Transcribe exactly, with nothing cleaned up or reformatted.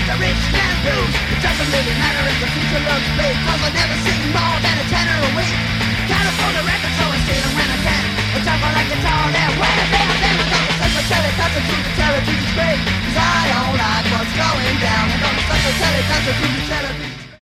the rich can lose. It doesn't really matter if the future looks bleak, cause I never see more than a tenner a week. Can't afford a record, so I steal them when I can. I juggle like a tall and when I bam, bam, I don't suck my telly, concentrate the terror to the screen. Cause I don't like what's going down. I don't suck my telly, concentrate